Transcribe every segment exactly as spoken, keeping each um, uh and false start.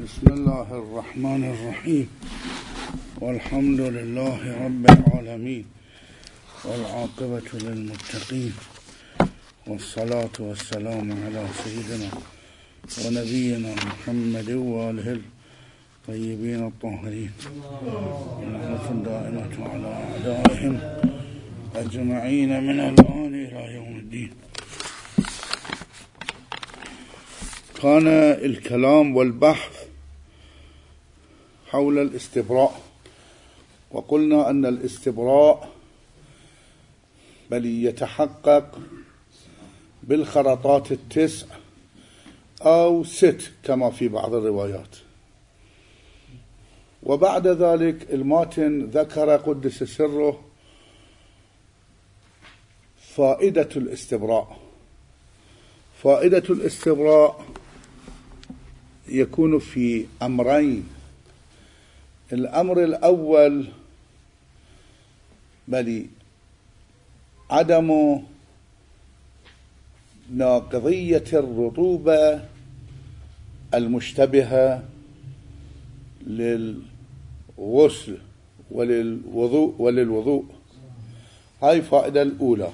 بسم الله الرحمن الرحيم، والحمد لله رب العالمين، والعاقبة للمتقين، والصلاة والسلام على سيدنا ونبينا محمد وآله الطيبين الطاهرين، ورحمة دائمة على أعدائهم أجمعين من الآن إلى يوم الدين. كان الكلام والبحث حول الاستبراء، وقلنا أن الاستبراء بل يتحقق بالخرطات التسع أو ست كما في بعض الروايات. وبعد ذلك الماتن ذكر قدس سره فائدة الاستبراء. فائدة الاستبراء يكون في أمرين. الأمر الأول بل عدم ناقضية الرطوبة المشتبهة للغسل وللوضوء وللوضوء هاي فائدة الأولى.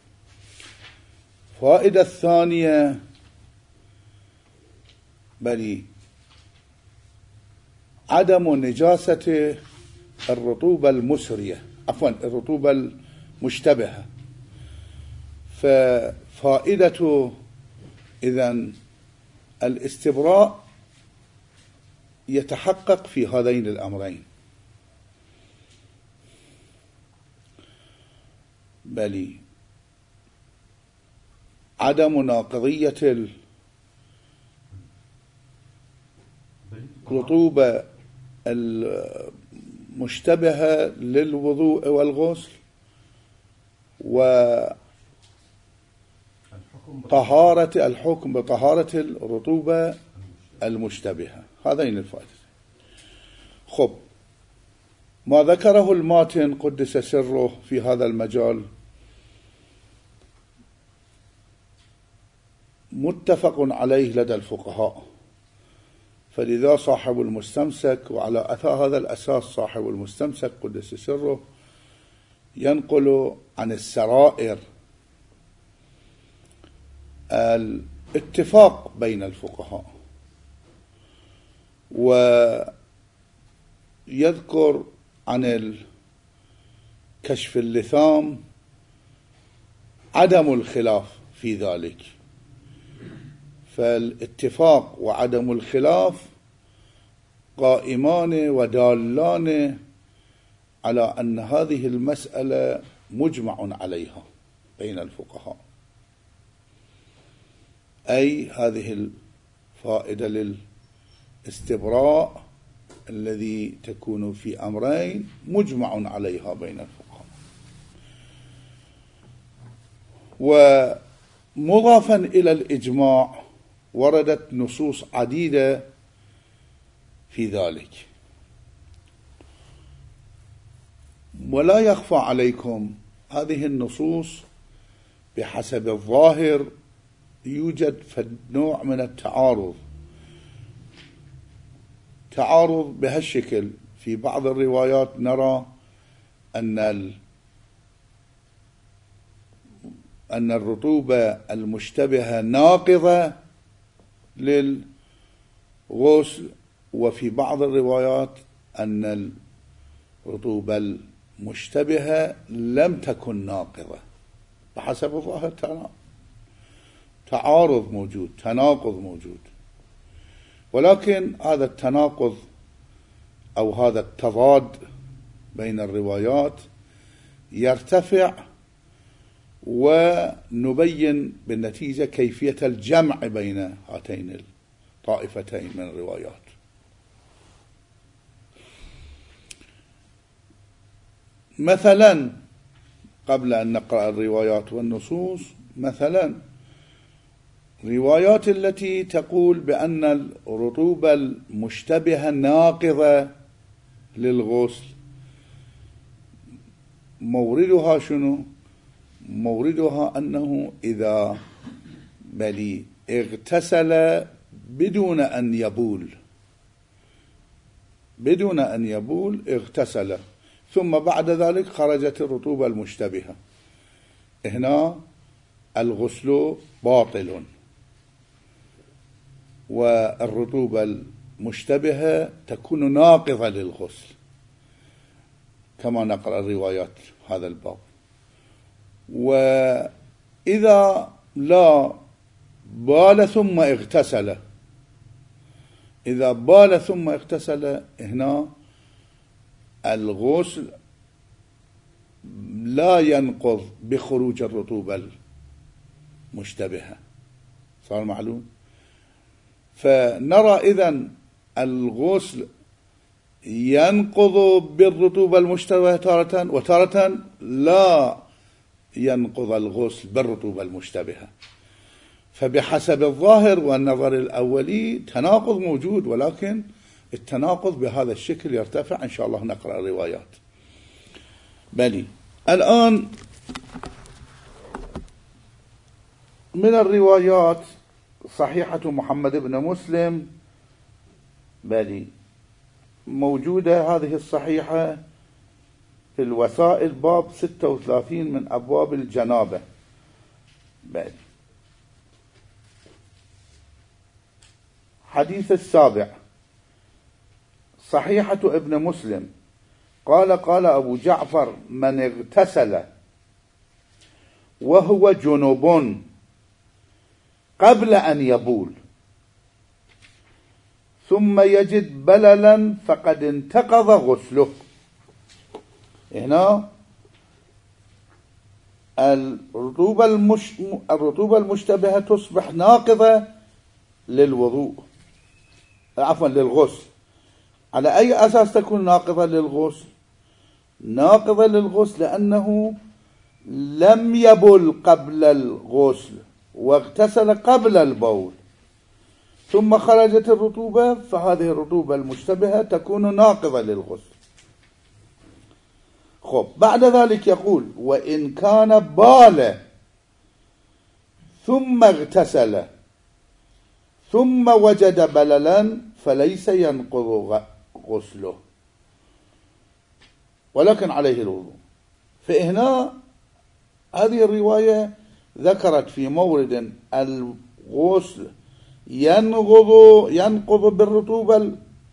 فائدة الثانية بل عدم نجاسة الرطوبة المسرية عفوا الرطوبة المشتبهة. ففائدة إذن الاستبراء يتحقق في هذين الأمرين، بل عدم ناقضية الرطوبة المشتبهة للوضوء والغسل، وطهارة الحكم بطهارة الرطوبة المشتبهة. هذين الفائدتين. خب، ما ذكره الماتن قدس سره في هذا المجال متفق عليه لدى الفقهاء، فلذا صاحب المستمسك وعلى أثر هذا الأساس صاحب المستمسك قدس سره ينقل عن السرائر الاتفاق بين الفقهاء، ويذكر عن كشف اللثام عدم الخلاف في ذلك. فالاتفاق وعدم الخلاف قائمان ودالان على أن هذه المسألة مجمع عليها بين الفقهاء، أي هذه الفائدة للاستبراء الذي تكون في أمرين مجمع عليها بين الفقهاء. ومضافا إلى الإجماع وردت نصوص عديدة في ذلك، ولا يخفى عليكم هذه النصوص بحسب الظاهر يوجد نوع من التعارض تعارض بهالشكل. في بعض الروايات نرى أن أن الرطوبة المشتبهة ناقضة للغسل، وفي بعض الروايات أن الرطوبة المشتبهة لم تكن ناقضة. بحسب الظاهر تعارض موجود، تناقض موجود، ولكن هذا التناقض أو هذا التضاد بين الروايات يرتفع، ونبين بالنتيجة كيفية الجمع بين هاتين الطائفتين من الروايات. مثلا قبل أن نقرأ الروايات والنصوص، مثلا روايات التي تقول بأن الرطوبة المشتبهة ناقضة للغسل موردها شنو؟ موردها أنه إذا بل اغتسل بدون أن يبول بدون أن يبول اغتسل، ثم بعد ذلك خرجت الرطوبة المشتبهة، هنا الغسل باطل، والرطوبة المشتبهة تكون ناقضة للغسل كما نقرأ الروايات هذا الباب. وإذا لا بال ثم اغتسل، إذا بال ثم اغتسل هنا الغسل لا ينقض بخروج الرطوبة المشتبهة، صار معلوم؟ فنرى إذن الغسل ينقض بالرطوبة المشتبهة تارة، وتارة لا ينقض الغسل بالرطوبة المشتبهة. فبحسب الظاهر والنظر الأولي تناقض موجود، ولكن التناقض بهذا الشكل يرتفع. إن شاء الله نقرأ الروايات. بلي الآن من الروايات صحيحة محمد بن مسلم، بلي موجودة هذه الصحيحة في الوسائل باب ستة وثلاثين من أبواب الجنابة. بلي حديث السابع صحيحة ابن مسلم قال قال أبو جعفر: من اغتسل وهو جنوب قبل أن يبول ثم يجد بللا فقد انتقض غسله. هنا الرطوبة, المش... الرطوبة المشتبهة تصبح ناقضة للوضوء، عفوا للغسل. على أي أساس تكون ناقضة للغسل؟ ناقضة للغسل لأنه لم يبل قبل الغسل واغتسل قبل البول، ثم خرجت الرطوبة، فهذه الرطوبة المشتبهة تكون ناقضة للغسل. خب بعد ذلك يقول: وإن كان بال ثم اغتسل ثم وجد بللا فليس ينقض غسله ولكن عليه الوضوء. فهنا هذه الرواية ذكرت في مورد الغسل ينقض ينقض بالرطوبة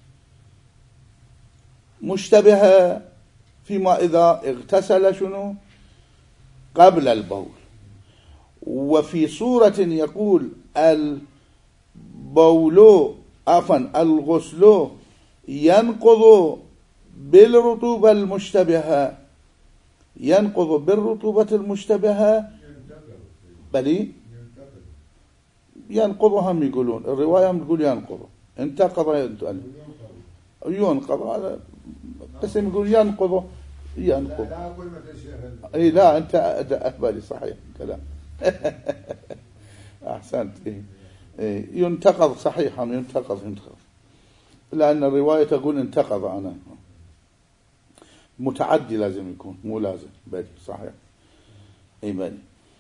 المشتبهة فيما إذا اغتسل شنو قبل البول، وفي صورة يقول البول عفوا الغسل ينقض بالرطوبة المشتبهة ينقض بالرطوبة المشتبهة بلي ينقضها، هم يقولون الرواية هم يقول ينقض، انتقض ينقض، هذا قسم يقول ينقض ينقض. اي لا انت اهبالي صحيح كلام. احسنت. إيه. ينتقض صحيح، هم ينتقض ينتقض، لأن الرواية تقول انتقض، أنا متعدي لازم يكون، مو لازم بلي صحيح. اي بلي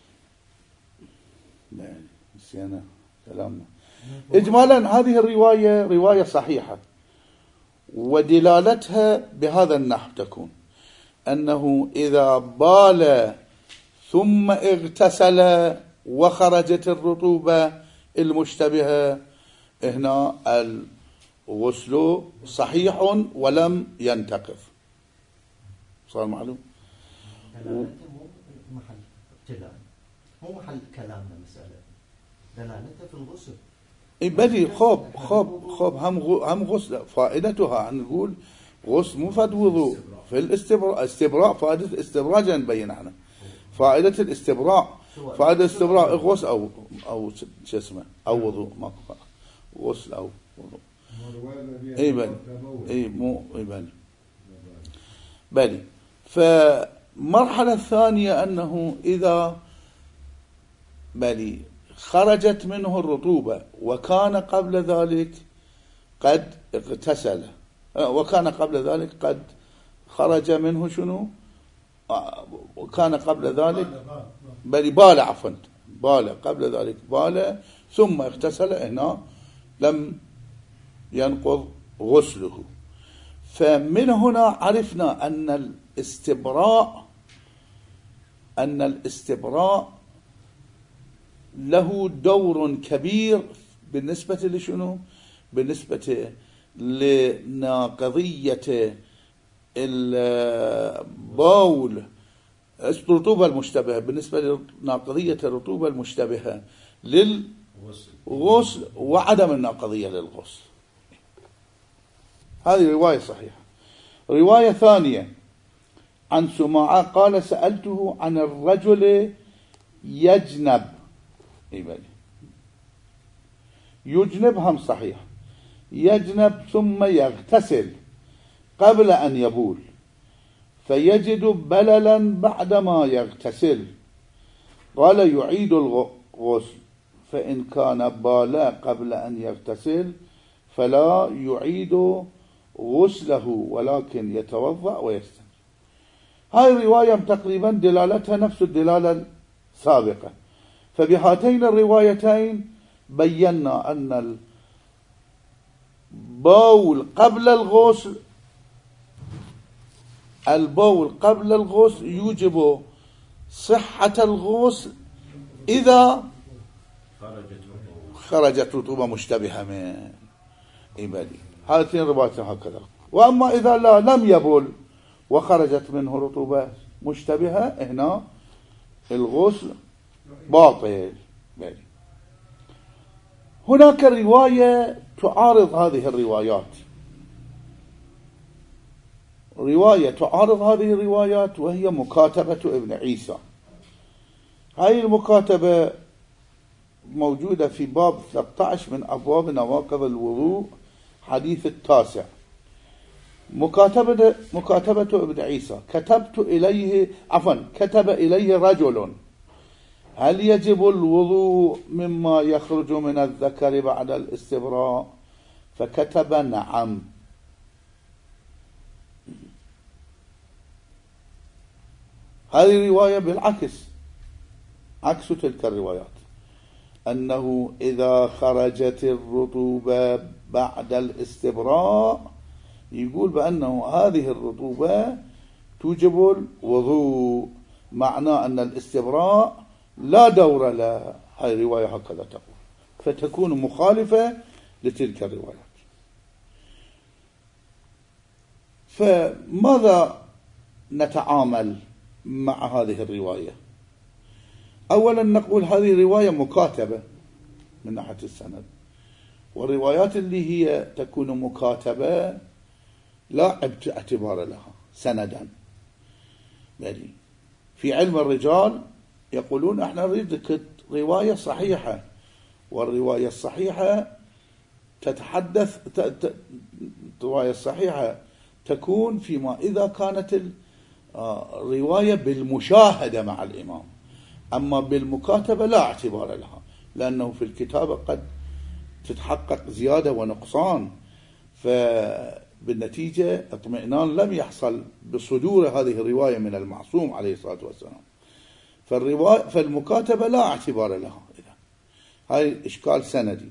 بلي نسينا كلامنا. إجمالا هذه الرواية رواية صحيحة، ودلالتها بهذا النحو تكون أنه إذا بال ثم اغتسل وخرجت الرطوبة المشتبهة هنا الغسل صحيح ولم ينتقض. صار معلوم؟ دلالته مو محل ابتداء، مو محل كلامنا مسألة، دلالته في الغسل. اي بدي خوب خوب خوب هم هم غسل فائدتها نقول غسل مو فد وضوء في الاستبراء، استبراء فائدة الاستبراء جاي نبين احنا فائدة الاستبراء، فائدة الاستبراء غسل او او شو اسمه او وضوء، ما غسل او وضوء. اي بل اي مو اي بل بل فمرحلة الثانية أنه إذا بلي خرجت منه الرطوبة وكان قبل ذلك قد اغتسل، وكان قبل ذلك قد خرج منه شنو، وكان قبل ذلك بلي بال عفوا بال قبل ذلك بال ثم اغتسل، هنا لم ينقض غسله. فمن هنا عرفنا أن الاستبراء أن الاستبراء له دور كبير بالنسبة لشنو؟ بالنسبة لناقضية البول الرطوبة المشتبهة، بالنسبة لناقضية الرطوبة المشتبهة للغسل وعدم الناقضية للغسل. هذه رواية صحيحة. رواية ثانية عن سماعة قال سألته عن الرجل يجنب، يجنب هم صحيح، يجنب ثم يغتسل قبل أن يبول فيجد بللا بعدما يغتسل، قال يعيد الغسل، فإن كان بالا قبل أن يغتسل فلا يعيد غسله ولكن يتوضأ ويستنجي. هذه الرواية تقريبا دلالتها نفس الدلالة السابقة. فبهاتين الروايتين بينا أن البول قبل الغسل البول قبل الغسل يوجب صحة الغسل إذا خرجت رطوبة مشتبهة من إبادي. هاتين الروايتين هكذا. وأما إذا لا لم يبول وخرجت منه رطوبة مشتبهة هنا الغسل باطل. هناك رواية تعارض هذه الروايات، رواية تعارض هذه الروايات وهي مكاتبة ابن عيسى. هذه المكاتبة موجودة في باب ثلاثة عشر من أبواب نواقض الوضوء حديث التاسع. مكاتبة مكاتبة ابن عيسى كتبت إليه عفوا كتب إليه رجل هل يجب الوضوء مما يخرج من الذكر بعد الاستبراء؟ فكتب نعم. هذه رواية بالعكس، عكس تلك الروايات، أنه إذا خرجت الرطوبة بعد الاستبراء يقول بأنه هذه الرطوبة توجب الوضوء، معناه أن الاستبراء لا دور له. هذه الرواية هكذا تقول، فتكون مخالفة لتلك الروايات. فماذا نتعامل مع هذه الرواية؟ أولا نقول هذه رواية مكاتبة من ناحية السند، والروايات اللي هي تكون مكاتبة لا اعتبار لها سندا. يعني في علم الرجال يقولون احنا نريد رواية صحيحة، والرواية الصحيحة تتحدث الرواية الصحيحة تكون فيما إذا كانت الرواية بالمشاهدة مع الإمام، أما بالمكاتبة لا اعتبار لها، لأنه في الكتابة قد تتحقق زيادة ونقصان، فبالنتيجة اطمئنان لم يحصل بصدور هذه الرواية من المعصوم عليه الصلاة والسلام. فالمكاتبة لا اعتبار لها. هاي إشكال سندي.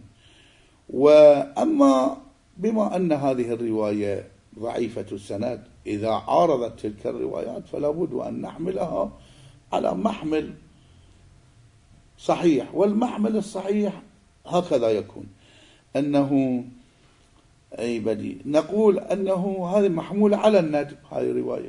وأما بما أن هذه الرواية ضعيفة السند، إذا عارضت تلك الروايات فلا بد أن نحملها على محمل صحيح، والمحمل الصحيح هكذا يكون أنه أي بدي نقول أنه هذه محمولة على الندب. هذه الرواية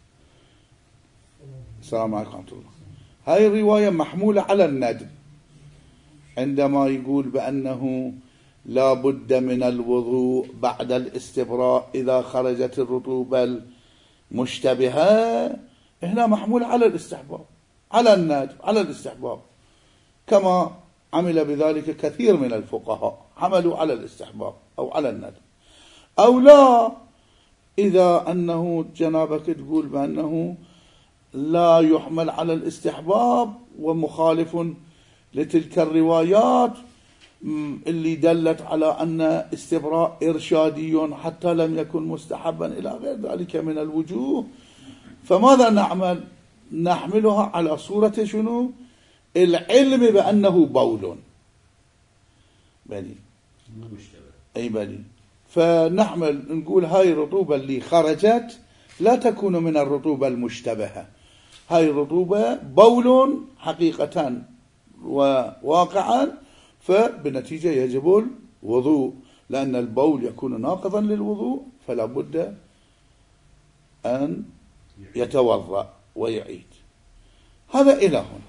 السلام عليكم ورحمة الله، هذه الرواية محمولة على الندب عندما يقول بأنه لا بد من الوضوء بعد الاستبراء إذا خرجت الرطوبة المشتبهة. هنا محمول على الاستحباب، على الندب، على الاستحباب، كما عمل بذلك كثير من الفقهاء، حملوا على الاستحباب أو على الندب. أو لا، إذا أنه جنابك تقول بأنه لا يحمل على الاستحباب ومخالف لتلك الروايات اللي دلت على أن استبراء إرشادي حتى لم يكن مستحبا إلى غير ذلك من الوجوه، فماذا نعمل؟ نحملها على صورة شنو؟ العلم بأنه بول بلي أي بلي. فنحمل نقول هاي الرطوبة اللي خرجت لا تكون من الرطوبة المشتبهة، هاي الرطوبة بول حقيقة وواقعا، فبنتيجة يجب الوضوء، لأن البول يكون ناقضا للوضوء، فلا بد أن يتوضأ ويعيد. هذا إلى هنا.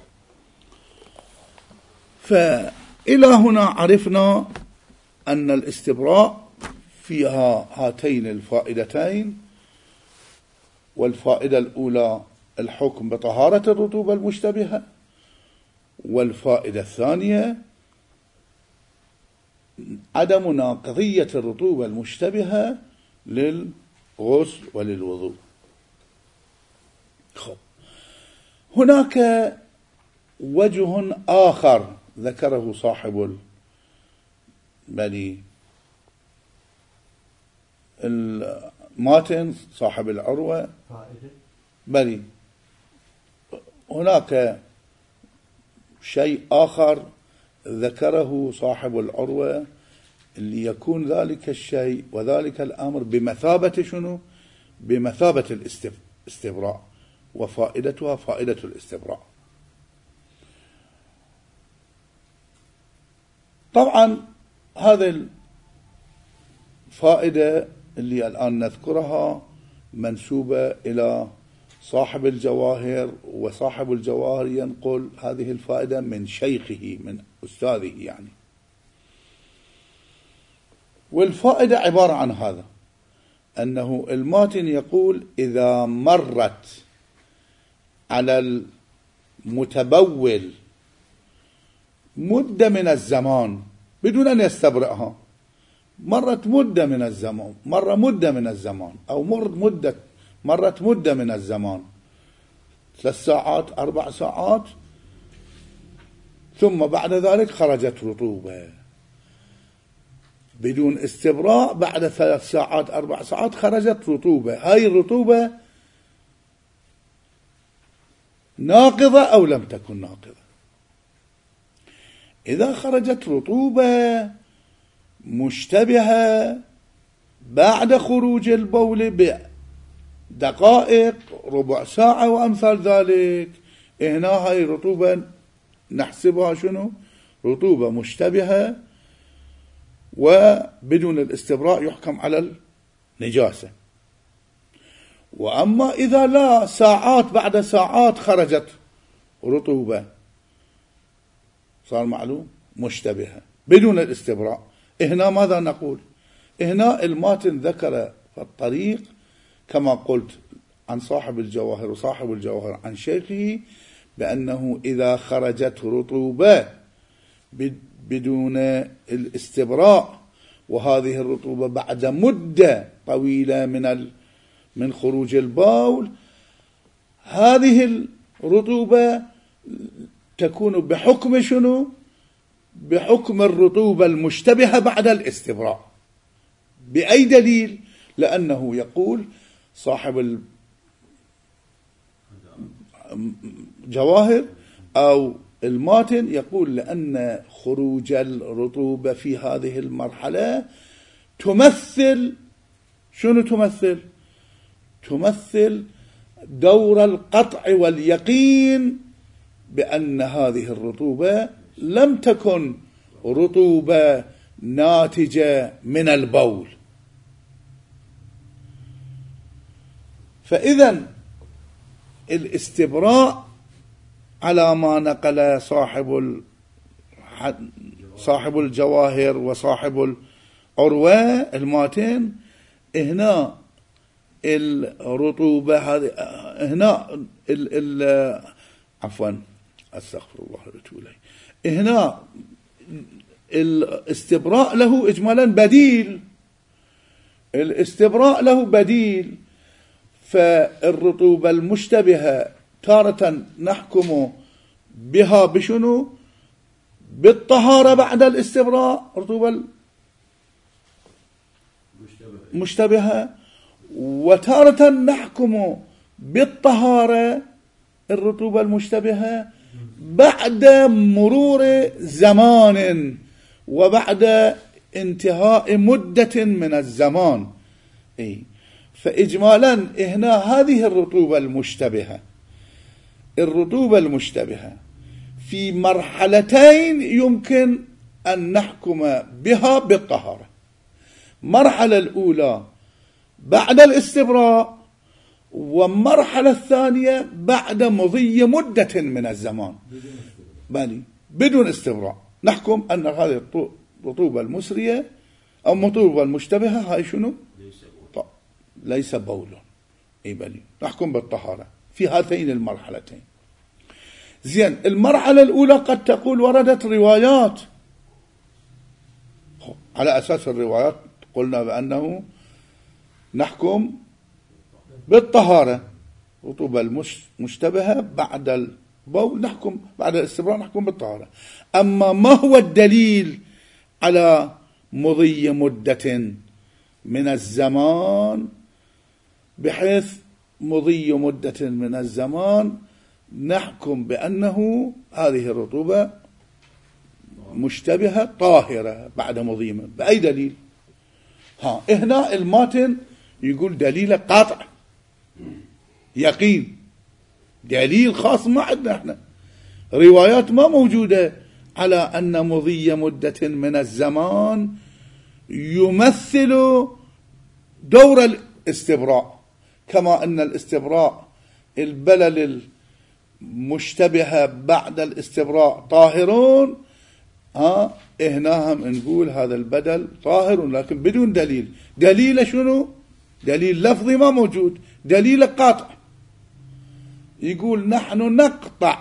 فإلى هنا عرفنا أن الاستبراء فيها هاتين الفائدتين، والفائدة الأولى الحكم بطهارة الرطوبة المشتبهة، والفائدة الثانية عدم ناقضية الرطوبة المشتبهة للغسل وللوضوء. خب. هناك وجه آخر ذكره صاحب بني الماتن صاحب العروة بني، هناك شيء آخر ذكره صاحب العروة اللي يكون ذلك الشيء وذلك الأمر بمثابة شنو؟ بمثابة الاستبراء، وفائدتها فائدة الاستبراء. طبعا هذه الفائدة اللي الآن نذكرها منسوبة إلى صاحب الجواهر، وصاحب الجواهر ينقل هذه الفائدة من شيخه من أستاذه يعني. والفائدة عبارة عن هذا، أنه الماتن يقول إذا مرت على المتبول مدة من الزمان بدون أن يستبرئها، مرت مدة من الزمان، مر مدة من الزمان، أو مرت مدة مرت مدة من الزمان، ثلاث ساعات أربع ساعات، ثم بعد ذلك خرجت رطوبة بدون استبراء، بعد ثلاث ساعات أربع ساعات خرجت رطوبة، هاي الرطوبة ناقضة أو لم تكن ناقضة؟ إذا خرجت رطوبة مشتبهة بعد خروج البول بدقائق ربع ساعة وأمثال ذلك، هنا هاي رطوبة نحسبها شنو؟ رطوبة مشتبهة، وبدون الاستبراء يحكم على النجاسة. وأما إذا لا، ساعات بعد ساعات خرجت رطوبة، صار معلوم مشتبهة بدون الاستبراء، هنا ماذا نقول؟ هنا الماتن ذكر في الطريق كما قلت عن صاحب الجواهر وصاحب الجواهر عن شيخه بأنه إذا خرجت رطوبة بدون الاستبراء، وهذه الرطوبة بعد مدة طويلة من من خروج البول، هذه الرطوبة تكون بحكم شنو؟ بحكم الرطوبة المشتبهة بعد الاستبراء. بأي دليل؟ لأنه يقول صاحب الجواهر أو الماتن يقول لأن خروج الرطوبة في هذه المرحلة تمثل شنو؟ تمثل تمثل دور القطع واليقين بأن هذه الرطوبة لم تكن رطوبة ناتجة من البول. فإذا الاستبراء على ما نقل صاحب صاحب الجواهر وصاحب العروة الماتن، هنا الرطوبة هذه هنا ال ال عفوا استغفر الله واتوب اليه، هنا الاستبراء له اجمالا بديل، الاستبراء له بديل. فالرطوبة المشتبهة تارة نحكم بها بشنو؟ بالطهارة بعد الاستبراء، رطوبة مشتبهة، وتارة نحكم بالطهارة الرطوبة المشتبهة بعد مرور زمان وبعد انتهاء مدة من الزمان. إيه؟ فإجمالا هنا هذه الرطوبة المشتبهة الرطوبة المشتبهة في مرحلتين يمكن أن نحكم بها بالطهارة. مرحلة الأولى بعد الاستبراء، والمرحلة الثانية بعد مضي مدة من الزمان بني بدون استبراء، نحكم أن هذه الرطوبة المسرية أو الرطوبة المشتبهة هاي شنو؟ طيب. ليس بول. إيه بني نحكم بالطهارة في هاتين المرحلتين. زين، المرحلة الأولى قد تقول وردت روايات، على أساس الروايات قلنا بأنه نحكم بالطهارة. رطوبة المشتبهة بعد البول نحكم، بعد الاستبراء نحكم بالطهارة. أما ما هو الدليل على مضي مدة من الزمان بحيث مضي مدة من الزمان نحكم بأنه هذه الرطوبة مشتبهة طاهرة بعد مضي؟ بأي دليل؟ ها هنا الماتن يقول دليل قاطع يقين، دليل خاص ما عندنا احنا، روايات ما موجودة على أن مضي مدة من الزمان يمثل دور الاستبراء، كما أن الاستبراء البلل المشتبهة بعد الاستبراء طاهرون. ها هنا هم نقول هذا البدل طاهر لكن بدون دليل. دليل شنو؟ دليل لفظي ما موجود، دليل قاطع. يقول نحن نقطع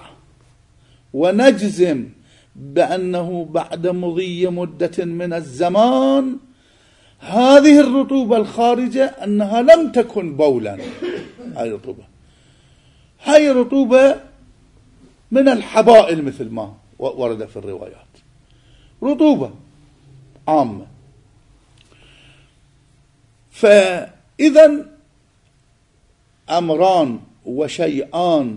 ونجزم بأنه بعد مضي مدة من الزمان هذه الرطوبة الخارجة أنها لم تكن بولا. هاي رطوبة هاي رطوبة من الحبائل مثل ما ورد في الروايات، رطوبة عامة. فإذا أمران وشيئان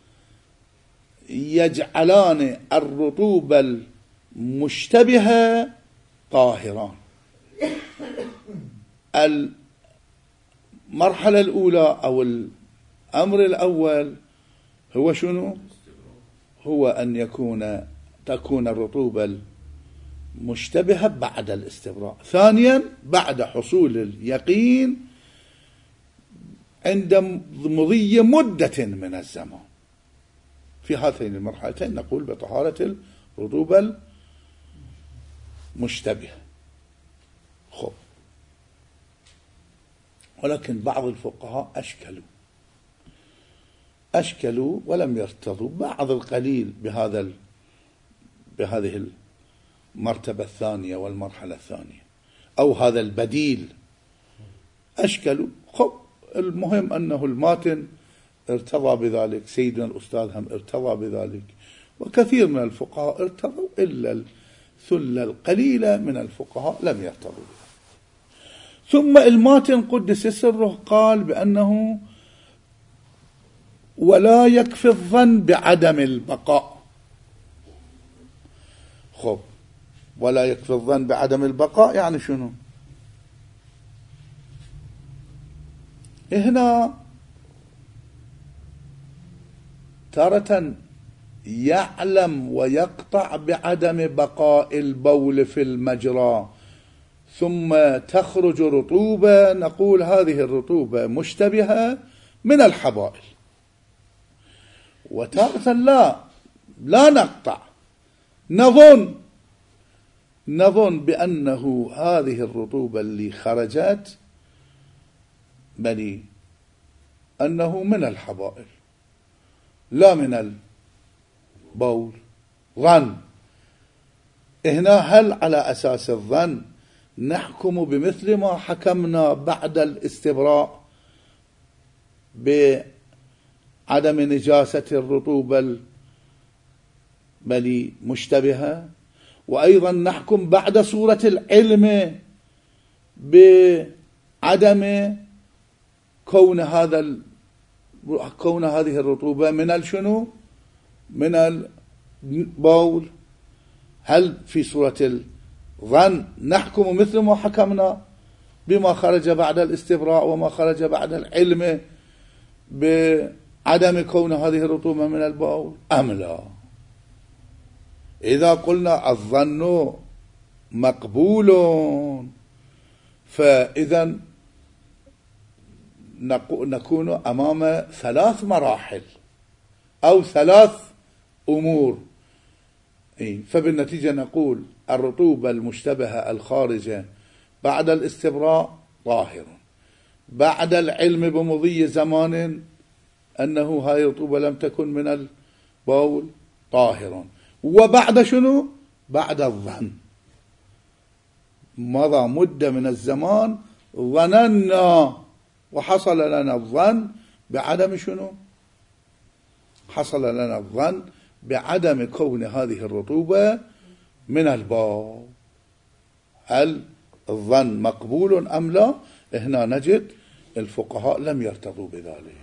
يجعلان الرطوبة المشتبهة طاهران. المرحلة الأولى أو الأمر الأول هو شنو؟ هو أن يكون تكون الرطوبة المشتبهة بعد الاستبراء. ثانيا بعد حصول اليقين عند مضي مدة من الزمان. في هاتين المرحلتين نقول بطهارة الرطوبة المشتبهة. خب، ولكن بعض الفقهاء أشكلوا أشكلوا ولم يرتضوا بعض القليل بهذا ال... بهذه المرتبة الثانية والمرحلة الثانية أو هذا البديل، أشكلوا. خب، المهم أنه الماتن ارتضى بذلك، سيدنا الأستاذ هم ارتضى بذلك، وكثير من الفقهاء ارتضوا، إلا الثلة القليلة من الفقهاء لم يرتضوا بذلك. ثم الماتن قدس سره قال بأنه ولا يكفي الظن بعدم البقاء. خب، ولا يكفي الظن بعدم البقاء يعني شنو؟ هنا تارة يعلم ويقطع بعدم بقاء البول في المجرى ثم تخرج رطوبة، نقول هذه الرطوبة مشتبهة من الحبائل. وتارة لا لا نقطع، نظن نظن بأنه هذه الرطوبة اللي خرجت بني أنه من الحبائل لا من البول. ظن. هنا هل على أساس الظن نحكم بمثل ما حكمنا بعد الاستبراء بعدم نجاسة الرطوبة بل مشتبهة، وأيضا نحكم بعد صورة العلم بعدم كون هذا كون هذه الرطوبة من الشنو؟ من البول. هل في صورة ظن نحكم مثل ما حكمنا بما خرج بعد الاستبراء وما خرج بعد العلم بعدم كون هذه الرطوبة من البول أم لا؟ إذا قلنا الظن مقبول فإذا نكون أمام ثلاث مراحل أو ثلاث أمور. فبالنتيجة نقول الرطوبة المشتبهة الخارجة بعد الاستبراء طاهر، بعد العلم بمضي زمان أنه هاي الرطوبة لم تكن من البول طاهر، وبعد شنو؟ بعد الظن، مضى مدة من الزمان ظننا وحصل لنا الظن بعدم شنو؟ حصل لنا الظن بعدم كون هذه الرطوبة من البول. هل الظن مقبول أم لا؟ هنا نجد الفقهاء لم يرتضوا بذلك.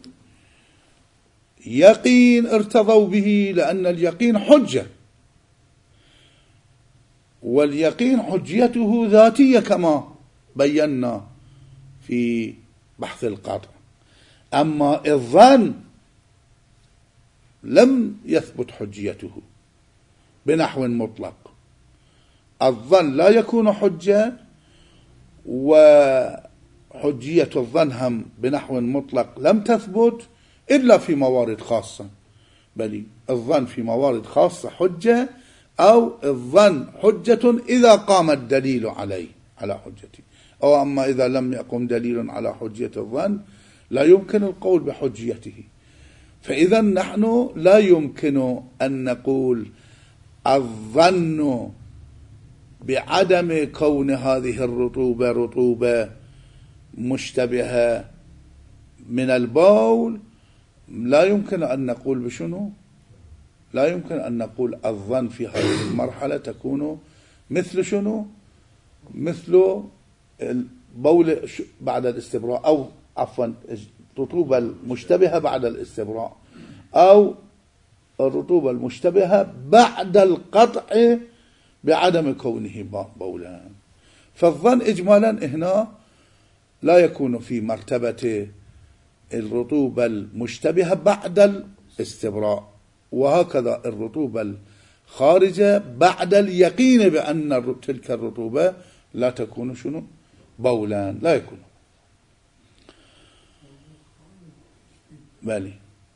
يقين ارتضوا به لأن اليقين حجة، واليقين حجيته ذاتية كما بينا في بحث القطع. أما الظن لم يثبت حجيته بنحو مطلق. الظن لا يكون حجة، وحجية الظن هم بنحو مطلق لم تثبت إلا في موارد خاصة، بل الظن في موارد خاصة حجة، أو الظن حجة إذا قام الدليل عليه على حجته، أو أما إذا لم يقم دليل على حجية الظن لا يمكن القول بحجيته. فإذا نحن لا يمكن أن نقول الظن بعدم كون هذه الرطوبة رطوبة مشتبهة من البول، لا يمكن أن نقول بشنو؟ لا يمكن أن نقول الظن في هذه المرحلة تكون مثل شنو؟ مثل البول بعد الاستبراء، أو عفوا الرطوبة المشتبهة بعد الاستبراء، أو الرطوبة المشتبهة بعد القطع بعدم كونه بولا. فالظن إجمالا هنا لا يكون في مرتبة الرطوبة المشتبهة بعد الاستبراء، وهكذا الرطوبة الخارجة بعد اليقين بأن تلك الرطوبة لا تكون شنو؟ بولا، لا يكون. بالي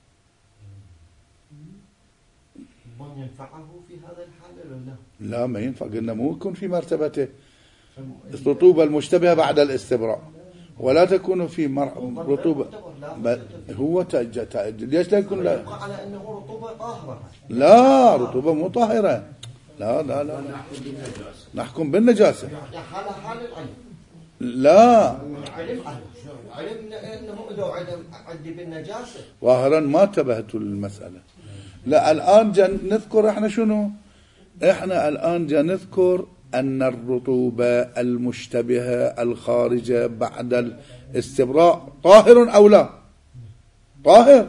ما ينفعه في هذا الحال ولا لا؟ لا ما ينفع، قلنا مو يكون في مرتبته الرطوبة المشتبهة بعد الاستبراء، ولا تكون في مر... رطوبة ب... هو تأج... تأج... ليش لا يكون لا على أنه رطوبة طاهرة؟ لا رطوبة مو طاهرة، لا لا لا نحكم بالنجاسة. حال حال العلم لا علم علم أنه إذا علم عندي بالنجاسة ظاهرا ما انتبهت للمسألة. لا الآن جا نذكر احنا شنو؟ احنا الآن جا نذكر أن الرطوبة المشتبهة الخارجة بعد الاستبراء طاهر أو لا؟ طاهر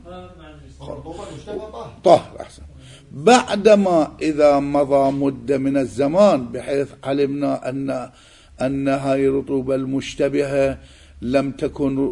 طاهر أحسن. بعدما إذا مضى مدة من الزمان بحيث علمنا أن أن هاي الرطوبة المشتبهة لم تكن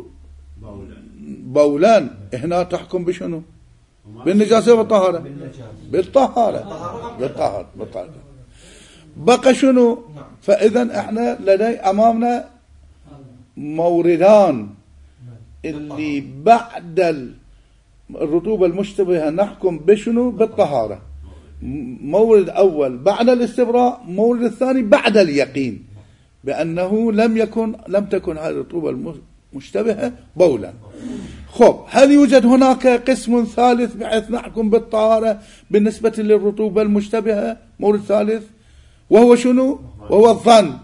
بولا، هنا تحكم بشنو؟ بالنجاسة والطهارة؟ بالطهارة بالطهارة بالطهارة. بقى شنو؟ فإذا احنا لدي أمامنا موردان اللي بعد الرطوبة المشتبهة نحكم بشنو؟ بالطهارة. مورد أول بعد الاستبراء، مورد الثاني بعد اليقين بأنه لم يكن لم تكن هذه الرطوبة المشتبهة بولا. خب هل يوجد هناك قسم ثالث بحيث نحكم بالطهارة بالنسبة للرطوبة المشتبهة؟ مورد ثالث وهو شنو؟ وهو الظن.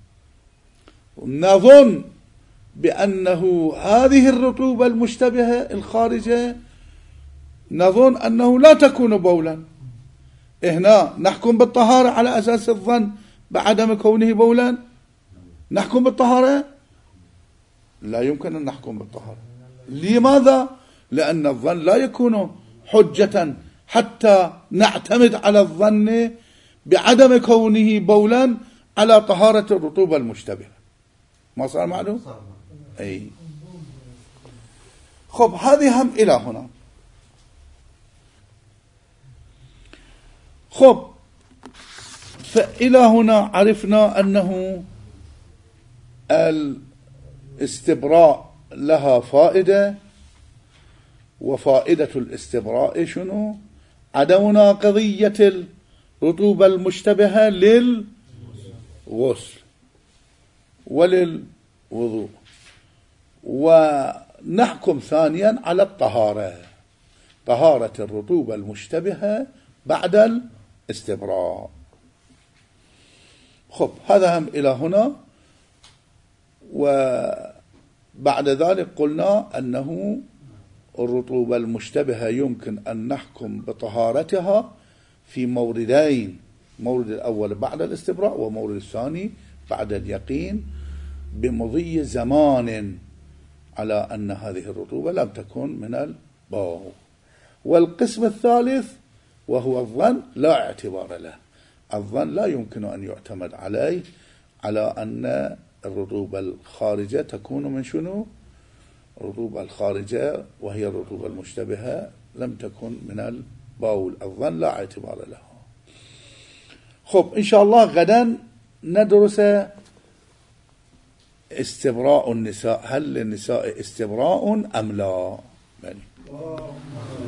نظن بأنه هذه الرطوبة المشتبهة الخارجة نظن أنه لا تكون بولا، هنا نحكم بالطهارة على أساس الظن بعدم كونه بولا. نحكم بالطهارة؟ لا يمكن أن نحكم بالطهارة. لماذا؟ لأن الظن لا يكون حجة حتى نعتمد على الظن بعدم كونه بولا على طهارة الرطوبة المشتبهة. ما صار معلوم؟ أي. خب هذه هم إلى هنا. خب فإلى هنا عرفنا أنه الاستبراء لها فائدة، وفائدة الاستبراء شنو؟ عدم ناقضية الرطوبة المشتبهة للغسل وللوضوء. ونحكم ثانيا على الطهارة، طهارة الرطوبة المشتبهة بعد الاستبراء. خب هذا هم إلى هنا. وبعد ذلك قلنا أنه الرطوبة المشتبهة يمكن أن نحكم بطهارتها في موردين، مورد الأول بعد الاستبراء ومورد الثاني بعد اليقين بمضي زمان على أن هذه الرطوبة لم تكن من البول. والقسم الثالث وهو الظن لا اعتبار له، الظن لا يمكن أن يعتمد عليه على أن الرطوبة الخارجة تكون من شنو؟ الرطوبة الخارجة وهي الرطوبة المشتبهة لم تكن من البول، الظن لا اعتبار له. خب إن شاء الله غدا ندرس استبراء النساء، هل للنساء استبراء أم لا؟ يعني